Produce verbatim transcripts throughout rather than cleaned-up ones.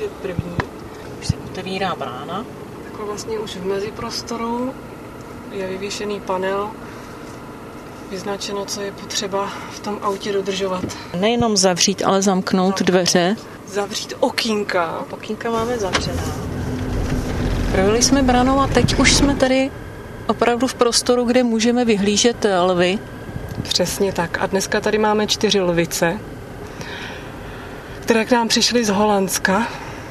vidět první. Už se otevírá brána. Takhle vlastně už v meziprostoru je vyvěšený panel, vyznačeno, co je potřeba v tom autě dodržovat. Nejenom zavřít, ale zamknout Zamknout. dveře. Zavřít okýnka. Okýnka máme zavřená. Projeli jsme branou a teď už jsme tady opravdu v prostoru, kde můžeme vyhlížet lvy. Přesně tak. A dneska tady máme čtyři lvice, které k nám přišly z Holandska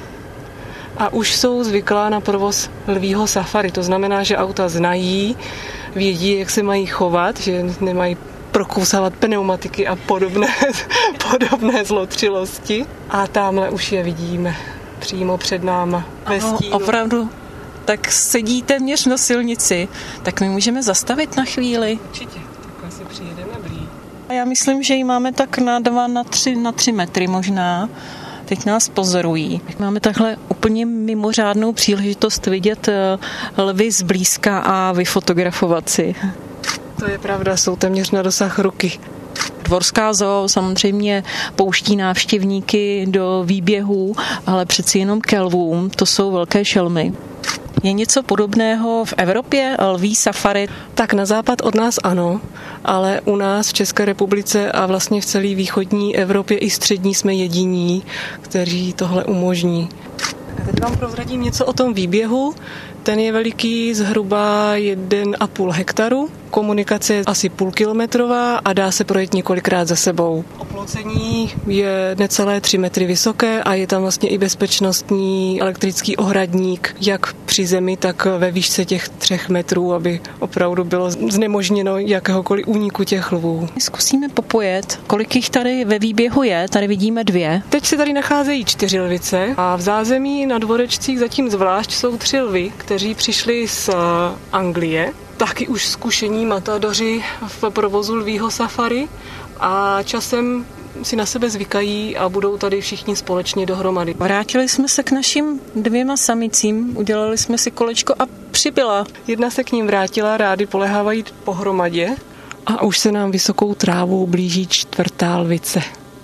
a už jsou zvyklá na provoz lvího safari. To znamená, že auta znají, vědí, jak se mají chovat, že nemají prokousávat pneumatiky a podobné, podobné zlotřilosti. A tamhle už je vidíme přímo před náma ve Ano, stínu. opravdu. Tak sedí téměř na silnici. Tak my můžeme zastavit na chvíli. Určitě, takhle si přijedeme blíž. A já myslím, že ji máme tak na dva, na tři, na tři metry možná. Teď nás pozorují. Máme takhle úplně mimořádnou příležitost vidět lvy zblízka a vyfotografovat si. To je pravda, jsou téměř na dosah ruky. Dvorská zoo samozřejmě pouští návštěvníky do výběhů, ale přeci jenom ke lvům, to jsou velké šelmy. Je něco podobného v Evropě, lví safari? Tak na západ od nás ano, ale u nás v České republice a vlastně v celé východní Evropě i střední jsme jediní, kteří tohle umožní. A teď vám prozradím něco o tom výběhu. Ten je veliký zhruba jeden a půl hektaru. Komunikace je asi půlkilometrová a dá se projet několikrát za sebou. Oplocení je necelé tři metry vysoké a je tam vlastně i bezpečnostní elektrický ohradník, jak při zemi, tak ve výšce těch třech metrů, aby opravdu bylo znemožněno jakéhokoliv úniku těch lvů. Zkusíme popojet, kolik jich tady ve výběhu je. Tady vidíme dvě. Teď se tady nacházejí čtyři lvice a v zázemí na dvorečcích zatím zvlášť jsou tři lvy, kteří přišli z Anglie. Taky už zkušení matadoři v provozu lvího safari a časem si na sebe zvykají a budou tady všichni společně dohromady. Vrátili jsme se k našim dvěma samicím, udělali jsme si kolečko a přibyla. Jedna se k ním vrátila, rády polehávají pohromadě a už se nám vysokou trávou blíží čtvrtá lvice.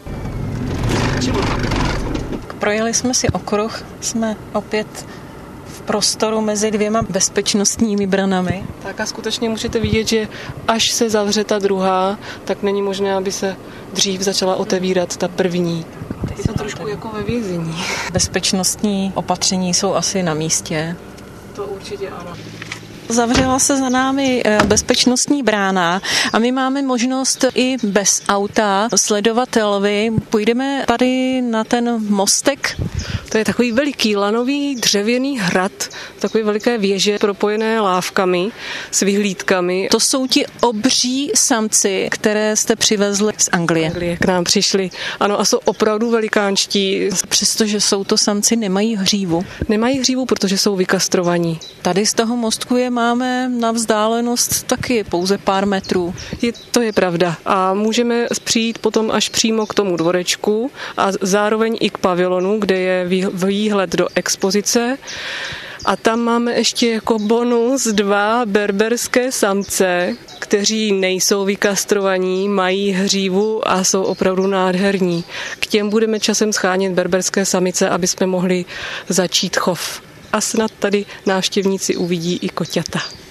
Projeli jsme si okruh, jsme opět v prostoru mezi dvěma bezpečnostními branami. Tak a skutečně můžete vidět, že až se zavře ta druhá, tak není možné, aby se dřív začala otevírat ta první. Je to trošku jako ve vězení. Bezpečnostní opatření jsou asi na místě. To určitě ano. Zavřela se za námi bezpečnostní brána a my máme možnost i bez auta sledovat lvy. Půjdeme tady na ten mostek. To je takový veliký lanový dřevěný hrad, takové veliké věže propojené lávkami s vyhlídkami. To jsou ti obří samci, které jste přivezli z Anglie. Anglie k nám přišli. Ano, a jsou opravdu velikánští. Přestože jsou to samci, nemají hřívu. Nemají hřívu, protože jsou vykastrovaní. Tady z toho mostku je máme na vzdálenost taky pouze pár metrů. Je, to je pravda. A můžeme přijít potom až přímo k tomu dvorečku a zároveň i k pavilonu, kde je výhled do expozice. A tam máme ještě jako bonus dva berberské samce, kteří nejsou vykastrovaní, mají hřívu a jsou opravdu nádherní. K těm budeme časem schánět berberské samice, aby jsme mohli začít chov. A snad tady návštěvníci uvidí i koťata.